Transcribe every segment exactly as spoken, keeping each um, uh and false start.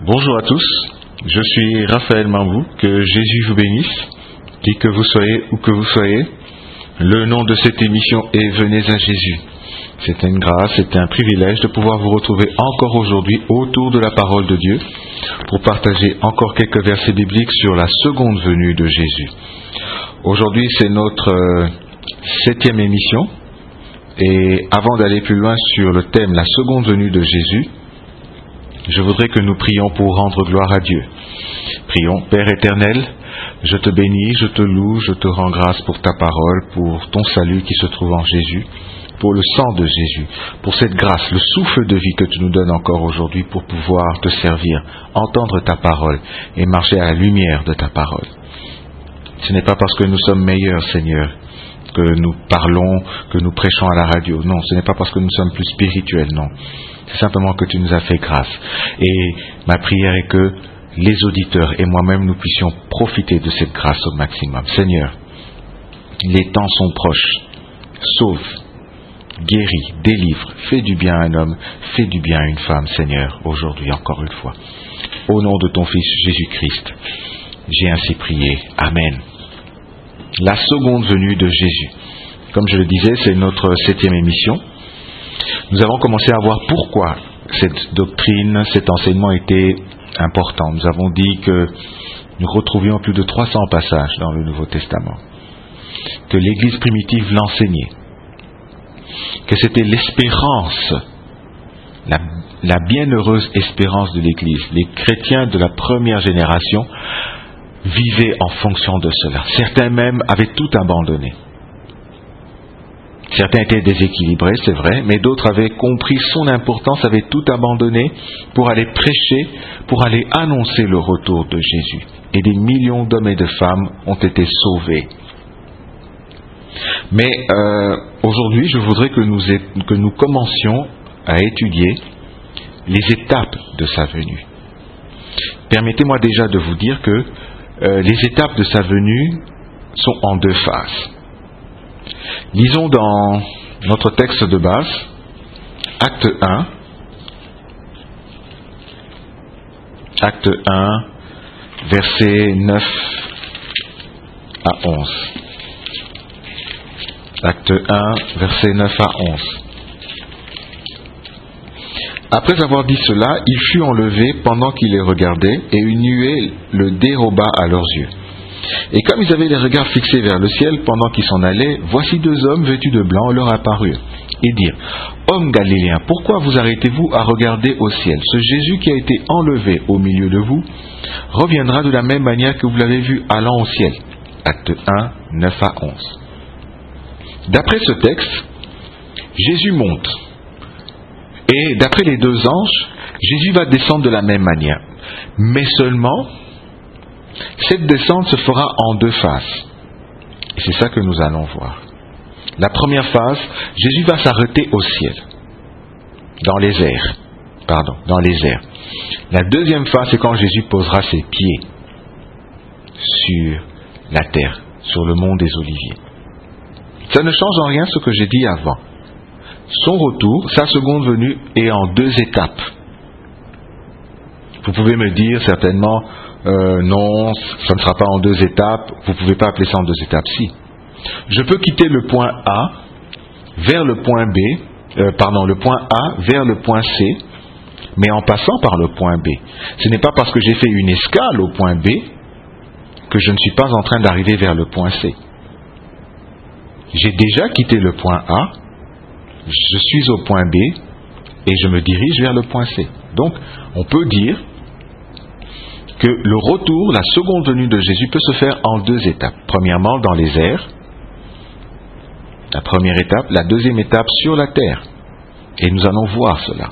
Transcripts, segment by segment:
Bonjour à tous, je suis Raphaël Mambou, que Jésus vous bénisse, qui que vous soyez où que vous soyez. Le nom de cette émission est Venez à Jésus. C'est une grâce, c'est un privilège de pouvoir vous retrouver encore aujourd'hui autour de la parole de Dieu pour partager encore quelques versets bibliques sur la seconde venue de Jésus. Aujourd'hui, c'est notre euh, septième émission et avant d'aller plus loin sur le thème la seconde venue de Jésus, je voudrais que nous prions pour rendre gloire à Dieu. Prions. Père éternel, je te bénis, je te loue, je te rends grâce pour ta parole, pour ton salut qui se trouve en Jésus, pour le sang de Jésus, pour cette grâce, le souffle de vie que tu nous donnes encore aujourd'hui pour pouvoir te servir, entendre ta parole et marcher à la lumière de ta parole. Ce n'est pas parce que nous sommes meilleurs, Seigneur, que nous parlons, que nous prêchons à la radio. Non, ce n'est pas parce que nous sommes plus spirituels, non. C'est simplement que tu nous as fait grâce. Et ma prière est que les auditeurs et moi-même nous puissions profiter de cette grâce au maximum. Seigneur, les temps sont proches. Sauve, guéris, délivre, fais du bien à un homme, fais du bien à une femme, Seigneur, aujourd'hui encore une fois. Au nom de ton Fils Jésus-Christ, j'ai ainsi prié. Amen. La seconde venue de Jésus. Comme je le disais, c'est notre septième émission. Nous avons commencé à voir pourquoi cette doctrine, cet enseignement était important. Nous avons dit que nous retrouvions plus de trois cents passages dans le Nouveau Testament, que l'Église primitive l'enseignait, que c'était l'espérance, la, la bienheureuse espérance de l'Église. Les chrétiens de la première génération vivaient en fonction de cela. Certains même avaient tout abandonné. Certains étaient déséquilibrés, c'est vrai, mais d'autres avaient compris son importance, avaient tout abandonné pour aller prêcher, pour aller annoncer le retour de Jésus. Et des millions d'hommes et de femmes ont été sauvés. Mais euh, aujourd'hui, je voudrais que nous, que nous commencions à étudier les étapes de sa venue. Permettez-moi déjà de vous dire que euh, les étapes de sa venue sont en deux phases. Lisons dans notre texte de base, acte un, acte un, versets neuf à onze. Acte un, versets neuf à onze. Après avoir dit cela, il fut enlevé pendant qu'il les regardait, et une nuée le déroba à leurs yeux. Et comme ils avaient les regards fixés vers le ciel pendant qu'ils s'en allaient, voici deux hommes vêtus de blanc leur apparurent, et dirent, « Hommes galiléens, pourquoi vous arrêtez-vous à regarder au ciel? Ce Jésus qui a été enlevé au milieu de vous reviendra de la même manière que vous l'avez vu allant au ciel. » Acte un, neuf à onze. D'après ce texte, Jésus monte. Et d'après les deux anges, Jésus va descendre de la même manière. Mais seulement, cette descente se fera en deux phases. Et c'est ça que nous allons voir. La première phase, Jésus va s'arrêter au ciel, dans les airs. Pardon, dans les airs. La deuxième phase, c'est quand Jésus posera ses pieds sur la terre, sur le mont des Oliviers. Ça ne change en rien ce que j'ai dit avant. Son retour, sa seconde venue, est en deux étapes. Vous pouvez me dire certainement, euh, non, ça ne sera pas en deux étapes, vous ne pouvez pas appeler ça en deux étapes. Si. Je peux quitter le point A vers le point B, euh, pardon, le point A vers le point C, mais en passant par le point B. Ce n'est pas parce que j'ai fait une escale au point B que je ne suis pas en train d'arriver vers le point C. J'ai déjà quitté le point A, je suis au point B et je me dirige vers le point C. Donc, on peut dire que le retour, la seconde venue de Jésus peut se faire en deux étapes. Premièrement, dans les airs, la première étape. La deuxième étape, sur la terre. Et nous allons voir cela.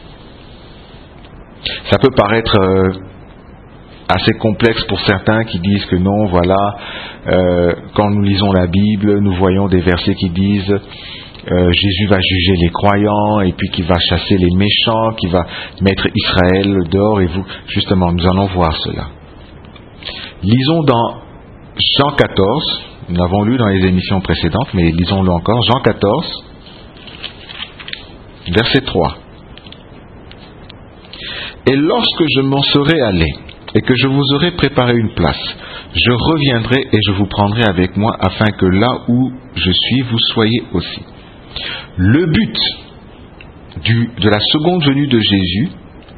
Ça peut paraître euh, assez complexe pour certains qui disent que non, voilà, euh, quand nous lisons la Bible, nous voyons des versets qui disent euh, Jésus va juger les croyants et puis qu'il va chasser les méchants, qu'il va mettre Israël dehors et vous. Justement, nous allons voir cela. Lisons dans Jean quatorze, nous l'avons lu dans les émissions précédentes, mais lisons-le encore, Jean quatorze, verset trois. Et lorsque je m'en serai allé, et que je vous aurai préparé une place, je reviendrai et je vous prendrai avec moi, afin que là où je suis, vous soyez aussi. Le but du, de la seconde venue de Jésus,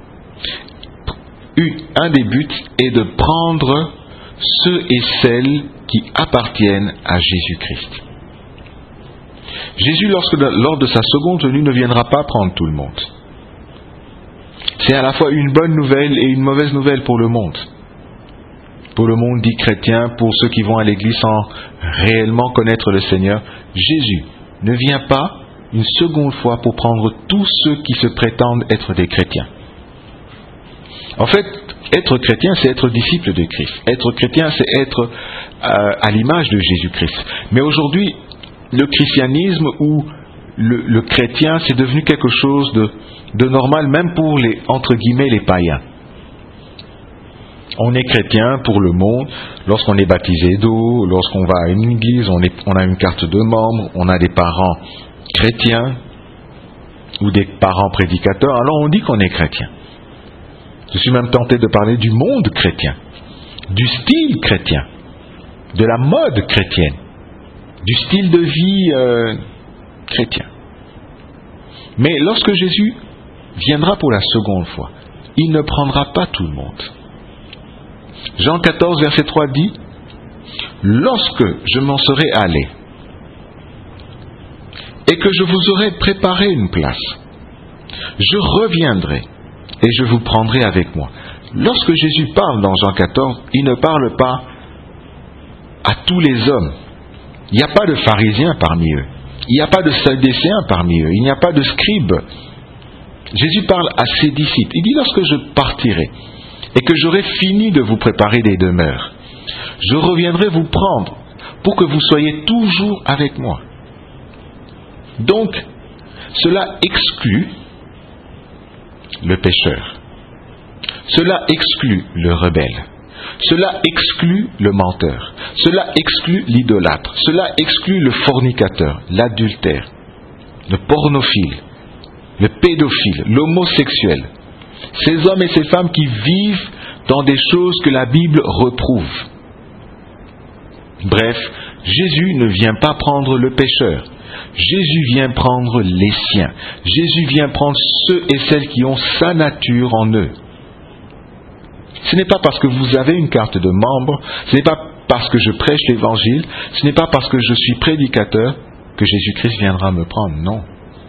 un des buts est de prendre ceux et celles qui appartiennent à Jésus-Christ. Jésus, lorsque, lors de sa seconde venue, ne viendra pas prendre tout le monde. C'est à la fois une bonne nouvelle et une mauvaise nouvelle pour le monde. Pour le monde dit chrétien, pour ceux qui vont à l'église sans réellement connaître le Seigneur, Jésus ne vient pas une seconde fois pour prendre tous ceux qui se prétendent être des chrétiens. En fait, être chrétien, c'est être disciple de Christ. Être chrétien, c'est être euh, à l'image de Jésus-Christ. Mais aujourd'hui, le christianisme ou le, le chrétien, c'est devenu quelque chose de, de normal, même pour les, entre guillemets, les païens. On est chrétien pour le monde lorsqu'on est baptisé d'eau, lorsqu'on va à une église, on, est, on a une carte de membre, on a des parents chrétiens ou des parents prédicateurs, alors on dit qu'on est chrétien. Je suis même tenté de parler du monde chrétien, du style chrétien, de la mode chrétienne, du style de vie euh, chrétien. Mais lorsque Jésus viendra pour la seconde fois, il ne prendra pas tout le monde. Jean quatorze, verset trois dit « Lorsque je m'en serai allé, et que je vous aurai préparé une place, je reviendrai et je vous prendrai avec moi. » Lorsque Jésus parle dans Jean quatorze, il ne parle pas à tous les hommes. Il n'y a pas de pharisiens parmi eux. Il n'y a pas de sadducéens parmi eux. Il n'y a pas de scribes. Jésus parle à ses disciples. Il dit « Lorsque je partirai et que j'aurai fini de vous préparer des demeures, je reviendrai vous prendre pour que vous soyez toujours avec moi. » Donc, cela exclut le pécheur. Cela exclut le rebelle. Cela exclut le menteur. Cela exclut l'idolâtre. Cela exclut le fornicateur, l'adultère, le pornophile, le pédophile, l'homosexuel. Ces hommes et ces femmes qui vivent dans des choses que la Bible reprouve. Bref, Jésus ne vient pas prendre le pécheur. Jésus vient prendre les siens. Jésus vient prendre ceux et celles qui ont sa nature en eux. Ce n'est pas parce que vous avez une carte de membre, ce n'est pas parce que je prêche l'évangile, ce n'est pas parce que je suis prédicateur que Jésus-Christ viendra me prendre. Non.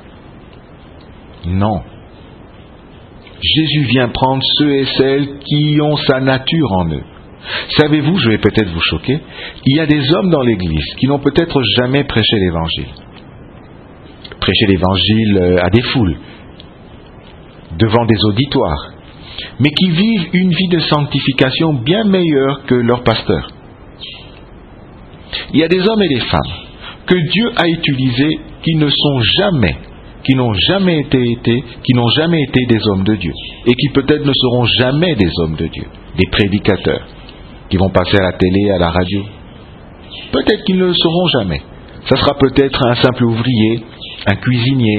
Non. Jésus vient prendre ceux et celles qui ont sa nature en eux. Savez-vous, je vais peut-être vous choquer, il y a des hommes dans l'Église qui n'ont peut-être jamais prêché l'Évangile. Prêché l'Évangile à des foules, devant des auditoires, mais qui vivent une vie de sanctification bien meilleure que leur pasteur. Il y a des hommes et des femmes que Dieu a utilisés qui ne sont jamais, qui n'ont jamais été, été, qui n'ont jamais été des hommes de Dieu, et qui peut-être ne seront jamais des hommes de Dieu, des prédicateurs, qui vont passer à la télé, à la radio. Peut-être qu'ils ne le seront jamais. Ça sera peut-être un simple ouvrier, un cuisinier,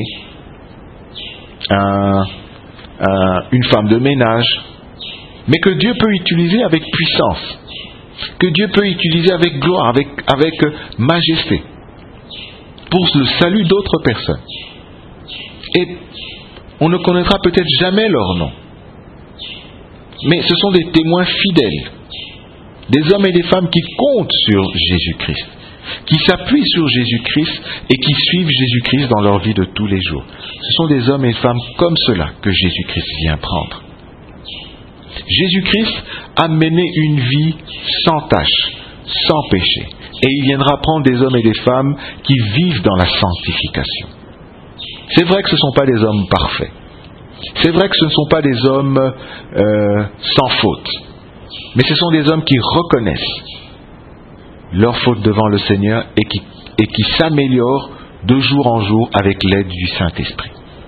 un, un, une femme de ménage, mais que Dieu peut utiliser avec puissance, que Dieu peut utiliser avec gloire, avec, avec majesté, pour le salut d'autres personnes. Et on ne connaîtra peut-être jamais leur nom, mais ce sont des témoins fidèles, des hommes et des femmes qui comptent sur Jésus-Christ, qui s'appuient sur Jésus-Christ et qui suivent Jésus-Christ dans leur vie de tous les jours. Ce sont des hommes et femmes comme cela que Jésus-Christ vient prendre. Jésus-Christ a mené une vie sans tache, sans péché, et il viendra prendre des hommes et des femmes qui vivent dans la sanctification. C'est vrai que ce ne sont pas des hommes parfaits. C'est vrai que ce ne sont pas des hommes euh, sans faute. Mais ce sont des hommes qui reconnaissent leur faute devant le Seigneur et qui, et qui s'améliorent de jour en jour avec l'aide du Saint-Esprit.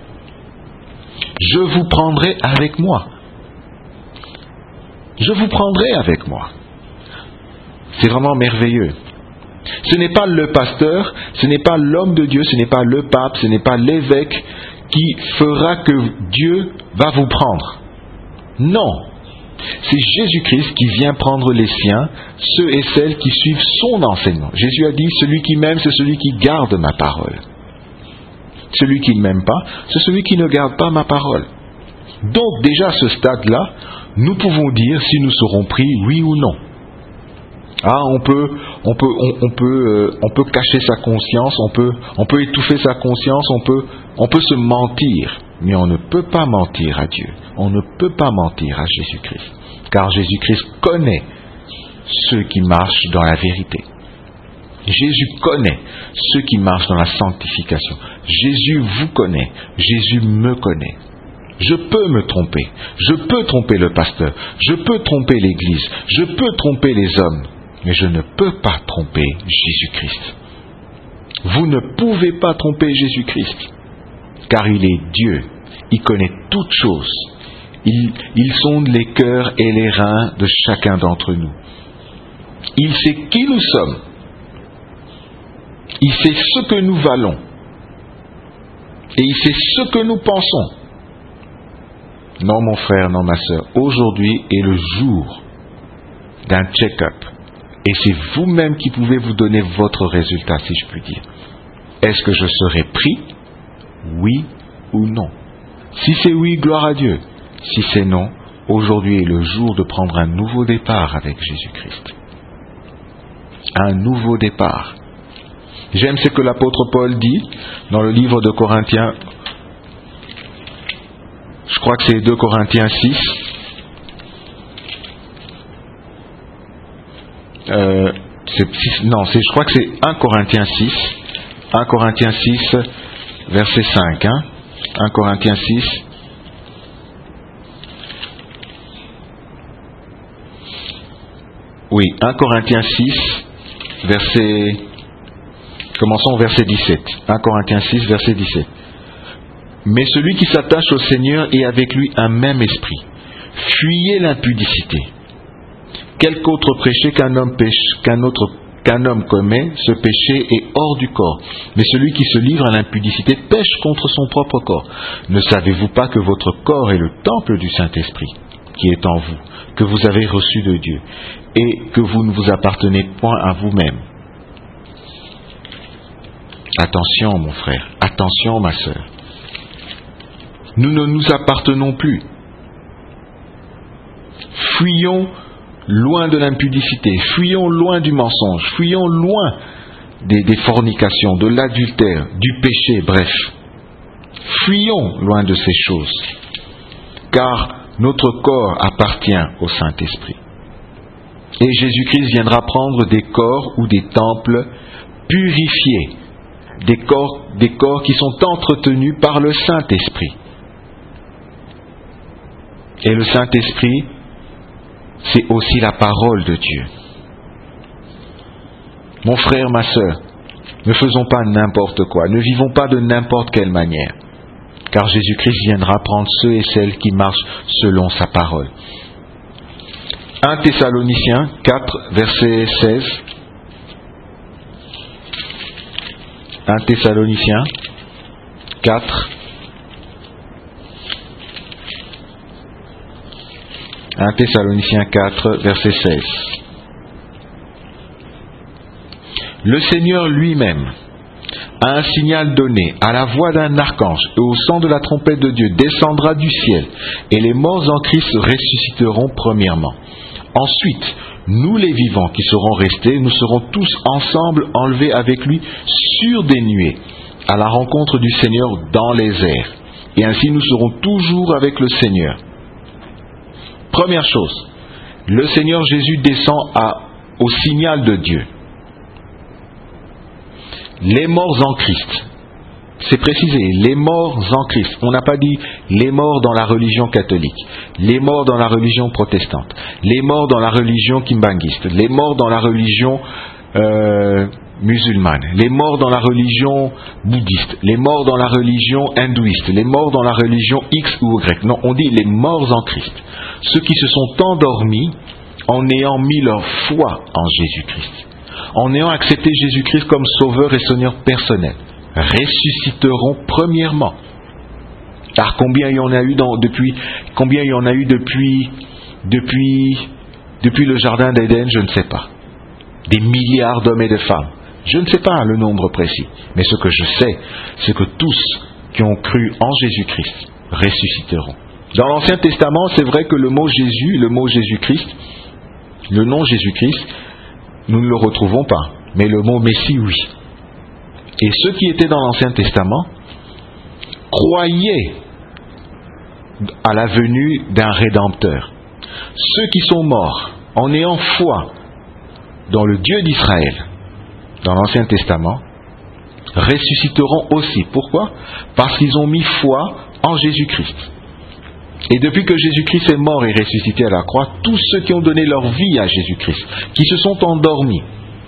Je vous prendrai avec moi. Je vous prendrai avec moi. C'est vraiment merveilleux. Ce n'est pas le pasteur, ce n'est pas l'homme de Dieu, ce n'est pas le pape, ce n'est pas l'évêque qui fera que Dieu va vous prendre. Non. C'est Jésus-Christ qui vient prendre les siens, ceux et celles qui suivent son enseignement. Jésus a dit, celui qui m'aime, c'est celui qui garde ma parole. Celui qui ne m'aime pas, c'est celui qui ne garde pas ma parole. Donc déjà à ce stade-là, nous pouvons dire si nous serons pris, oui ou non. Ah, on peut, on peut, on, on peut, euh, on peut cacher sa conscience, on peut, on peut étouffer sa conscience, on peut, on peut se mentir, mais on ne peut pas mentir à Dieu. On ne peut pas mentir à Jésus-Christ, car Jésus-Christ connaît ceux qui marchent dans la vérité. Jésus connaît ceux qui marchent dans la sanctification. Jésus vous connaît. Jésus me connaît. Je peux me tromper. Je peux tromper le pasteur. Je peux tromper l'Église. Je peux tromper les hommes. Mais je ne peux pas tromper Jésus-Christ. Vous ne pouvez pas tromper Jésus-Christ, car il est Dieu. Il connaît toutes choses. Il, il sonde les cœurs et les reins de chacun d'entre nous. Il sait qui nous sommes. Il sait ce que nous valons. Et il sait ce que nous pensons. Non, mon frère, non, ma sœur. Aujourd'hui est le jour d'un check-up. Et c'est vous-même qui pouvez vous donner votre résultat, si je puis dire. Est-ce que je serai pris? Oui ou non? Si c'est oui, gloire à Dieu. Si c'est non, aujourd'hui est le jour de prendre un nouveau départ avec Jésus-Christ. Un nouveau départ. J'aime ce que l'apôtre Paul dit dans le livre de Corinthiens. Je crois que c'est deux Corinthiens six. Euh, c'est, non, c'est, je crois que c'est un Corinthiens six. un Corinthiens six, verset cinq. Hein? un Corinthiens six. Oui, un Corinthiens six, verset... Commençons au verset dix-sept. un Corinthiens six, verset dix-sept. Mais celui qui s'attache au Seigneur est avec lui un même esprit. Fuyez l'impudicité. Quelque autre péché qu'un homme pêche, qu'un autre, qu'un homme commet, ce péché est hors du corps. Mais celui qui se livre à l'impudicité pêche contre son propre corps. Ne savez-vous pas que votre corps est le temple du Saint-Esprit qui est en vous, que vous avez reçu de Dieu, et que vous ne vous appartenez point à vous-même? Attention, mon frère, attention, ma sœur. Nous ne nous appartenons plus. Fuyons loin de l'impudicité, fuyons loin du mensonge, fuyons loin des, des fornications, de l'adultère, du péché, bref. Fuyons loin de ces choses, car notre corps appartient au Saint-Esprit. Et Jésus-Christ viendra prendre des corps ou des temples purifiés, des corps, des corps qui sont entretenus par le Saint-Esprit. Et le Saint-Esprit, c'est aussi la parole de Dieu. Mon frère, ma sœur, ne faisons pas n'importe quoi, ne vivons pas de n'importe quelle manière, car Jésus-Christ viendra prendre ceux et celles qui marchent selon sa parole. un Thessaloniciens quatre, verset seize. un Thessaloniciens quatre, un Thessaloniciens quatre, verset seize. Le Seigneur lui-même a un signal donné, à la voix d'un archange et au son de la trompette de Dieu descendra du ciel, et les morts en Christ ressusciteront premièrement. Ensuite, nous les vivants qui serons restés, nous serons tous ensemble enlevés avec lui sur des nuées, à la rencontre du Seigneur dans les airs. Et ainsi nous serons toujours avec le Seigneur. Première chose, le Seigneur Jésus descend à, au signal de Dieu. Les morts en Christ. C'est précisé, les morts en Christ. On n'a pas dit les morts dans la religion catholique, les morts dans la religion protestante, les morts dans la religion kimbanguiste, les morts dans la religion euh, musulmane, les morts dans la religion bouddhiste, les morts dans la religion hindouiste, les morts dans la religion X ou Y. Non, on dit les morts en Christ. Ceux qui se sont endormis en ayant mis leur foi en Jésus-Christ, en ayant accepté Jésus-Christ comme sauveur et seigneur personnel, ressusciteront premièrement. Car combien il y en a eu dans, depuis, combien il y en a eu depuis, depuis, depuis le jardin d'Éden, je ne sais pas. Des milliards d'hommes et de femmes. Je ne sais pas le nombre précis. Mais ce que je sais, c'est que tous qui ont cru en Jésus-Christ ressusciteront. Dans l'Ancien Testament, c'est vrai que le mot Jésus, le mot Jésus-Christ, le nom Jésus-Christ, nous ne le retrouvons pas. Mais le mot Messie, oui. Et ceux qui étaient dans l'Ancien Testament croyaient à la venue d'un Rédempteur. Ceux qui sont morts en ayant foi dans le Dieu d'Israël, dans l'Ancien Testament, ressusciteront aussi. Pourquoi ? Parce qu'ils ont mis foi en Jésus-Christ. Et depuis que Jésus-Christ est mort et ressuscité à la croix, tous ceux qui ont donné leur vie à Jésus-Christ, qui se sont endormis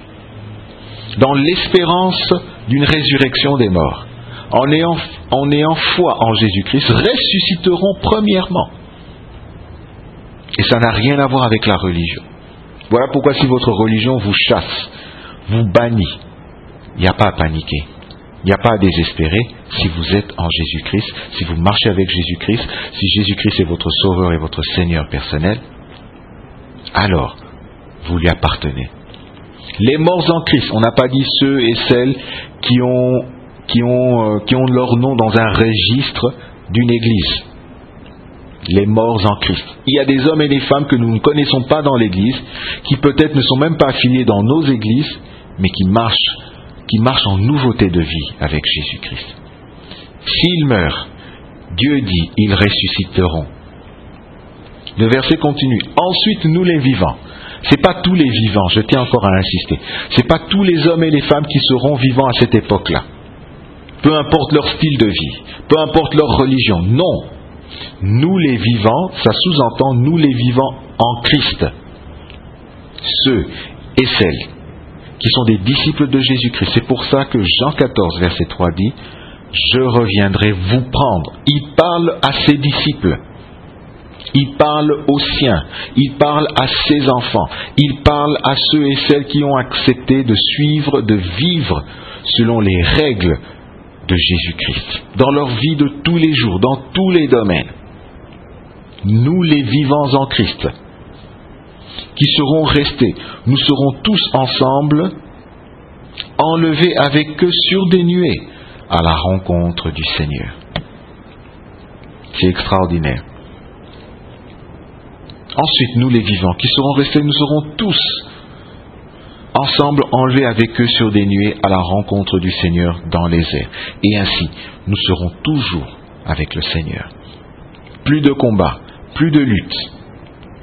dans l'espérance d'une résurrection des morts, en ayant, en ayant foi en Jésus-Christ, ressusciteront premièrement. Et ça n'a rien à voir avec la religion. Voilà pourquoi si votre religion vous chasse, vous bannit, il n'y a pas à paniquer. Il n'y a pas à désespérer si vous êtes en Jésus-Christ, si vous marchez avec Jésus-Christ, si Jésus-Christ est votre sauveur et votre Seigneur personnel, alors vous lui appartenez. Les morts en Christ, on n'a pas dit ceux et celles qui ont, qui ont, euh, qui ont leur nom dans un registre d'une église. Les morts en Christ. Il y a des hommes et des femmes que nous ne connaissons pas dans l'église, qui peut-être ne sont même pas affiliés dans nos églises, mais qui marchent, qui marchent en nouveauté de vie avec Jésus-Christ. S'ils meurent, Dieu dit, ils ressusciteront. Le verset continue. Ensuite, nous les vivants. C'est pas tous les vivants, je tiens encore à insister. C'est pas tous les hommes et les femmes qui seront vivants à cette époque-là. Peu importe leur style de vie, peu importe leur religion. Non. Nous les vivants, ça sous-entend nous les vivants en Christ. Ceux et celles qui sont des disciples de Jésus-Christ. C'est pour ça que Jean quatorze, verset trois dit, « Je reviendrai vous prendre ». Il parle à ses disciples. Il parle aux siens. Il parle à ses enfants. Il parle à ceux et celles qui ont accepté de suivre, de vivre selon les règles de Jésus-Christ. Dans leur vie de tous les jours, dans tous les domaines. Nous les vivants en Christ, qui seront restés, nous serons tous ensemble enlevés avec eux sur des nuées à la rencontre du Seigneur. C'est extraordinaire. Ensuite, nous les vivants qui serons restés, nous serons tous ensemble enlevés avec eux sur des nuées à la rencontre du Seigneur dans les airs. Et ainsi, nous serons toujours avec le Seigneur. Plus de combats, plus de lutte. Pourquoi ?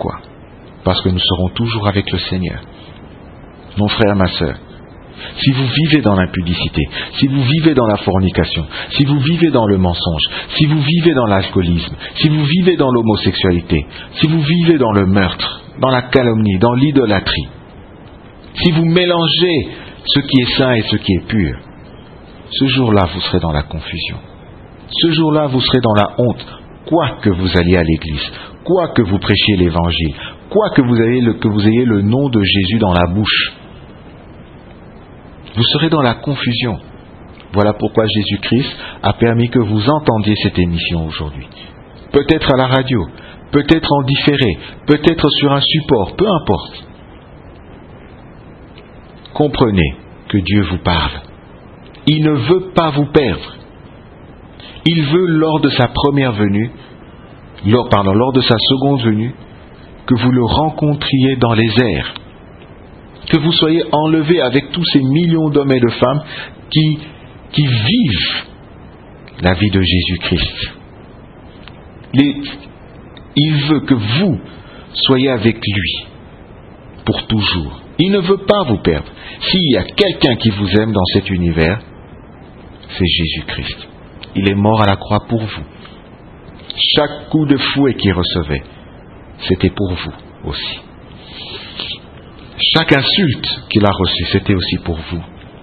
Parce que nous serons toujours avec le Seigneur. Mon frère, ma sœur, si vous vivez dans l'impudicité, si vous vivez dans la fornication, si vous vivez dans le mensonge, si vous vivez dans l'alcoolisme, si vous vivez dans l'homosexualité, si vous vivez dans le meurtre, dans la calomnie, dans l'idolâtrie, si vous mélangez ce qui est saint et ce qui est pur, ce jour-là, vous serez dans la confusion. Ce jour-là, vous serez dans la honte, quoi que vous alliez à l'église, quoi que vous prêchiez l'évangile, quoi que vous ayez le, que vous ayez le nom de Jésus dans la bouche. Vous serez dans la confusion. Voilà pourquoi Jésus-Christ a permis que vous entendiez cette émission aujourd'hui. Peut-être à la radio, peut-être en différé, peut-être sur un support, peu importe. Comprenez que Dieu vous parle. Il ne veut pas vous perdre. Il veut, lors de sa première venue, lors, pardon, lors de sa seconde venue, que vous le rencontriez dans les airs. Que vous soyez enlevés avec tous ces millions d'hommes et de femmes qui, qui vivent la vie de Jésus-Christ. Les, il veut que vous soyez avec lui pour toujours. Il ne veut pas vous perdre. S'il y a quelqu'un qui vous aime dans cet univers, c'est Jésus-Christ. Il est mort à la croix pour vous. Chaque coup de fouet qu'il recevait, c'était pour vous aussi. Chaque insulte qu'il a reçue, c'était aussi pour vous.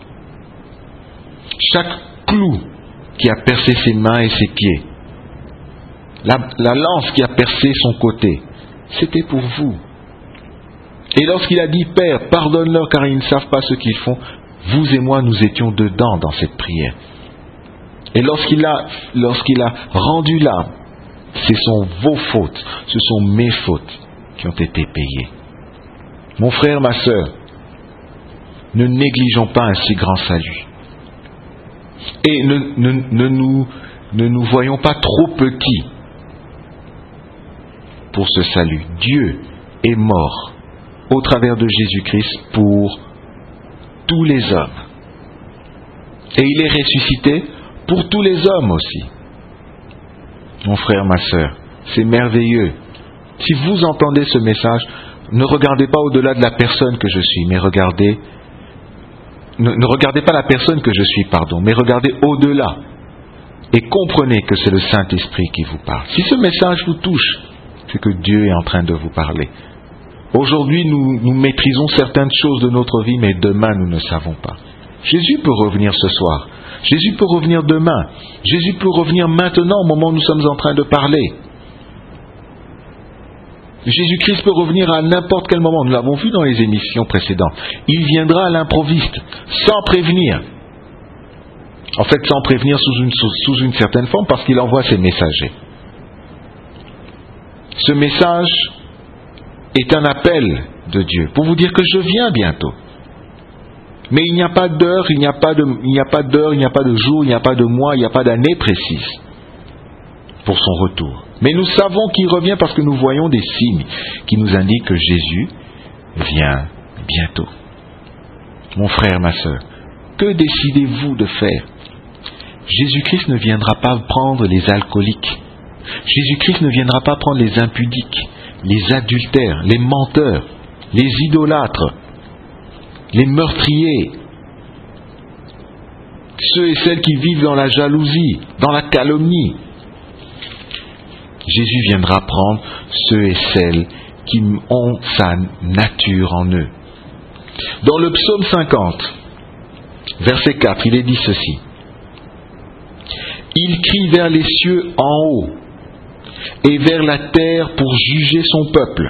Chaque clou qui a percé ses mains et ses pieds, la, la lance qui a percé son côté, c'était pour vous. Et lorsqu'il a dit, Père, pardonne-leur car ils ne savent pas ce qu'ils font, vous et moi, nous étions dedans dans cette prière. Et lorsqu'il a, lorsqu'il a rendu l'âme, ce sont vos fautes, ce sont mes fautes qui ont été payées. Mon frère, ma sœur, ne négligeons pas un si grand salut. Et ne, ne, ne, nous, ne nous voyons pas trop petits pour ce salut. Dieu est mort au travers de Jésus-Christ pour tous les hommes. Et il est ressuscité pour tous les hommes aussi. Mon frère, ma sœur, c'est merveilleux. Si vous entendez ce message, ne regardez pas au-delà de la personne que je suis, mais regardez, ne, ne regardez pas la personne que je suis, pardon, mais regardez au-delà et comprenez que c'est le Saint-Esprit qui vous parle. Si ce message vous touche, c'est que Dieu est en train de vous parler. Aujourd'hui, nous, nous maîtrisons certaines choses de notre vie, mais demain, nous ne savons pas. Jésus peut revenir ce soir. Jésus peut revenir demain. Jésus peut revenir maintenant, au moment où nous sommes en train de parler. Jésus-Christ peut revenir à n'importe quel moment. Nous l'avons vu dans les émissions précédentes. Il viendra à l'improviste, sans prévenir. En fait, sans prévenir sous une, sous, sous une certaine forme, parce qu'il envoie ses messagers. Ce message est un appel de Dieu pour vous dire que je viens bientôt. Mais il n'y a pas d'heure, il n'y a pas de, il n'y a pas d'heure, il n'y a pas de jour, il n'y a pas de mois, il n'y a pas d'année précise pour son retour. Mais nous savons qu'il revient parce que nous voyons des signes qui nous indiquent que Jésus vient bientôt. Mon frère, ma sœur, que décidez-vous de faire? Jésus-Christ ne viendra pas prendre les alcooliques. Jésus-Christ ne viendra pas prendre les impudiques, les adultères, les menteurs, les idolâtres, les meurtriers, ceux et celles qui vivent dans la jalousie, dans la calomnie. Jésus viendra prendre ceux et celles qui ont sa nature en eux. Dans le psaume cinquante, verset quatre, il est dit ceci. Il crie vers les cieux en haut et vers la terre pour juger son peuple.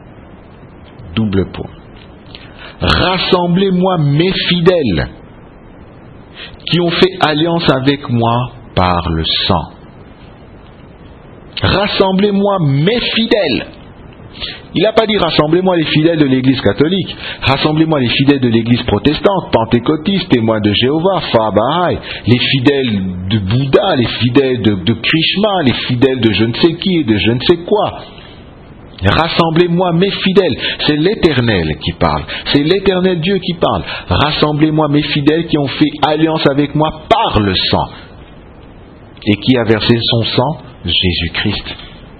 Double point. Rassemblez-moi mes fidèles qui ont fait alliance avec moi par le sang. Rassemblez-moi mes fidèles. Il n'a pas dit rassemblez-moi les fidèles de l'église catholique, rassemblez-moi les fidèles de l'église protestante, pentecôtiste, témoins de Jéhovah, Fa Baha'i, les fidèles de Bouddha, les fidèles de, de Krishna, les fidèles de je ne sais qui et de je ne sais quoi. Rassemblez-moi mes fidèles, c'est l'Éternel qui parle, c'est l'Éternel Dieu qui parle. Rassemblez-moi mes fidèles qui ont fait alliance avec moi par le sang. Et qui a versé son sang? Jésus-Christ.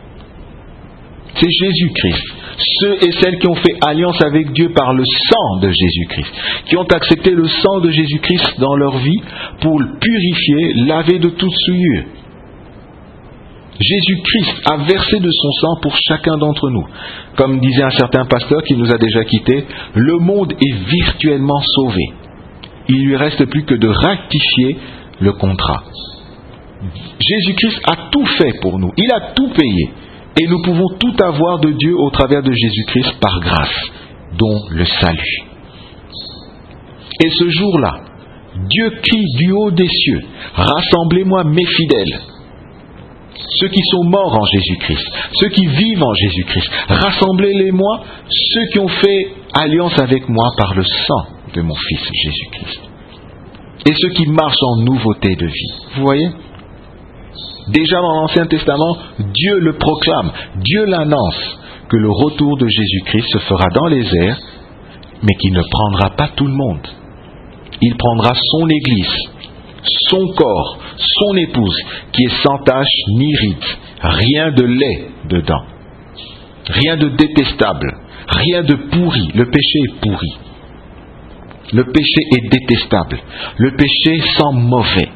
C'est Jésus-Christ. Ceux et celles qui ont fait alliance avec Dieu par le sang de Jésus-Christ, qui ont accepté le sang de Jésus-Christ dans leur vie pour le purifier, laver de toute souillure. Jésus-Christ a versé de son sang pour chacun d'entre nous. Comme disait un certain pasteur qui nous a déjà quittés, le monde est virtuellement sauvé. Il ne lui reste plus que de rectifier le contrat. Jésus-Christ a tout fait pour nous. Il a tout payé. Et nous pouvons tout avoir de Dieu au travers de Jésus-Christ par grâce, dont le salut. Et ce jour-là, Dieu crie du haut des cieux, rassemblez-moi mes fidèles, ceux qui sont morts en Jésus-Christ, ceux qui vivent en Jésus-Christ, rassemblez-les-moi, ceux qui ont fait alliance avec moi par le sang de mon Fils Jésus-Christ. Et ceux qui marchent en nouveauté de vie. Vous voyez ? Déjà dans l'Ancien Testament, Dieu le proclame, Dieu l'annonce, que le retour de Jésus-Christ se fera dans les airs, mais qu'il ne prendra pas tout le monde. Il prendra son Église, son corps, son épouse, qui est sans tache ni ride, rien de laid dedans, rien de détestable, rien de pourri. Le péché est pourri. Le péché est détestable. Le péché sent mauvais.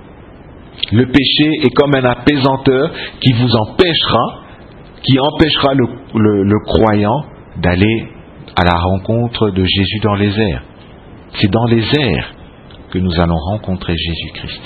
Le péché est comme un apaisanteur qui vous empêchera, qui empêchera le, le, le croyant d'aller à la rencontre de Jésus dans les airs. C'est dans les airs que nous allons rencontrer Jésus-Christ.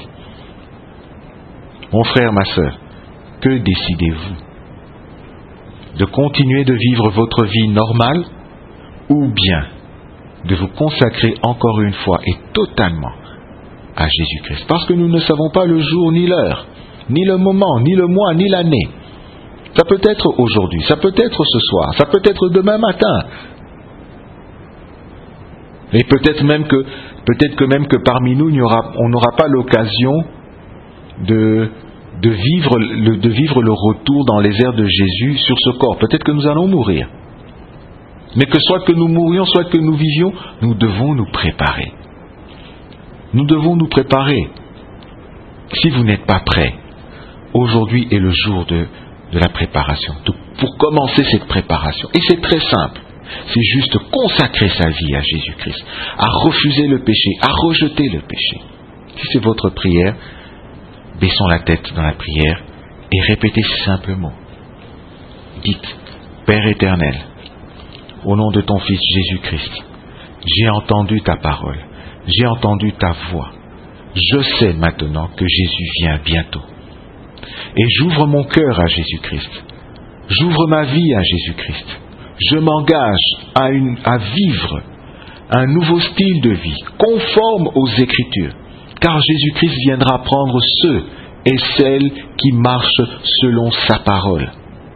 Mon frère, ma sœur, que décidez-vous? De continuer de vivre votre vie normale ou bien de vous consacrer encore une fois et totalement à Jésus-Christ. Parce que nous ne savons pas le jour ni l'heure, ni le moment, ni le mois, ni l'année. Ça peut être aujourd'hui, ça peut être ce soir, ça peut être demain matin. Et peut-être même que, peut-être que même que parmi nous, il y aura, on n'aura pas l'occasion de, de, vivre, le, de vivre le retour dans les airs de Jésus sur ce corps. Peut-être que nous allons mourir. Mais que soit que nous mourions, soit que nous vivions, nous devons nous préparer. Nous devons nous préparer. Si vous n'êtes pas prêts, aujourd'hui est le jour de, de la préparation. De, pour commencer cette préparation. Et c'est très simple. C'est juste consacrer sa vie à Jésus-Christ. À refuser le péché, à rejeter le péché. Si c'est votre prière, baissons la tête dans la prière et répétez ces simples mots. Dites, Père éternel, au nom de ton Fils Jésus-Christ, j'ai entendu ta parole, j'ai entendu ta voix. Je sais maintenant que Jésus vient bientôt. Et j'ouvre mon cœur à Jésus-Christ. J'ouvre ma vie à Jésus-Christ. Je m'engage à, une, à vivre un nouveau style de vie, conforme aux Écritures, car Jésus-Christ viendra prendre ceux et celles qui marchent selon sa parole.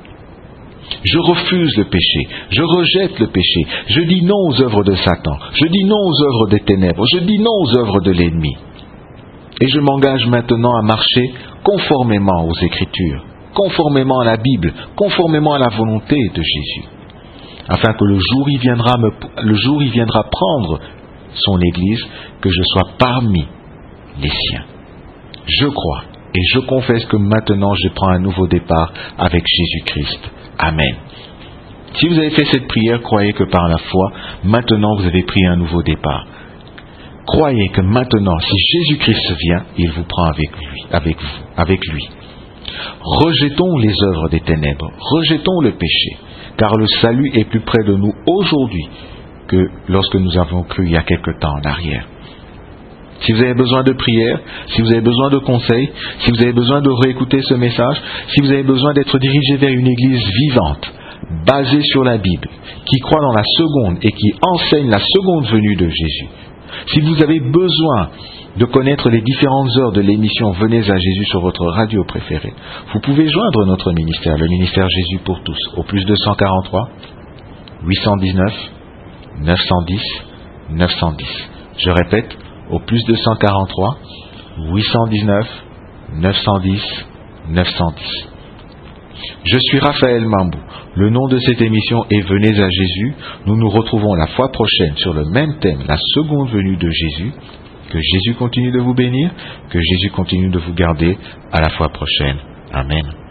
Je refuse le péché, je rejette le péché, je dis non aux œuvres de Satan, je dis non aux œuvres des ténèbres, je dis non aux œuvres de l'ennemi. Et je m'engage maintenant à marcher conformément aux Écritures, conformément à la Bible, conformément à la volonté de Jésus, afin que le jour il viendra, me, le jour il viendra prendre son Église, que je sois parmi les siens. Je crois et je confesse que maintenant je prends un nouveau départ avec Jésus-Christ. Amen. Si vous avez fait cette prière, croyez que par la foi, maintenant vous avez pris un nouveau départ. Croyez que maintenant, si Jésus-Christ vient, il vous prend avec lui, avec vous, avec lui. Rejetons les œuvres des ténèbres, rejetons le péché, car le salut est plus près de nous aujourd'hui que lorsque nous avons cru il y a quelque temps en arrière. Si vous avez besoin de prière, si vous avez besoin de conseils, si vous avez besoin de réécouter ce message, si vous avez besoin d'être dirigé vers une église vivante, basée sur la Bible, qui croit dans la seconde et qui enseigne la seconde venue de Jésus, si vous avez besoin de connaître les différentes heures de l'émission Venez à Jésus sur votre radio préférée, vous pouvez joindre notre ministère, le ministère Jésus pour tous, au plus deux cent quarante-trois, huit cent dix-neuf, neuf cent dix, neuf cent dix. Je répète, au plus deux cent quarante-trois, huit cent dix-neuf, neuf cent dix, neuf cent dix. Je suis Raphaël Mambou. Le nom de cette émission est Venez à Jésus. Nous nous retrouvons la fois prochaine sur le même thème, la seconde venue de Jésus. Que Jésus continue de vous bénir, que Jésus continue de vous garder. À la fois prochaine. Amen.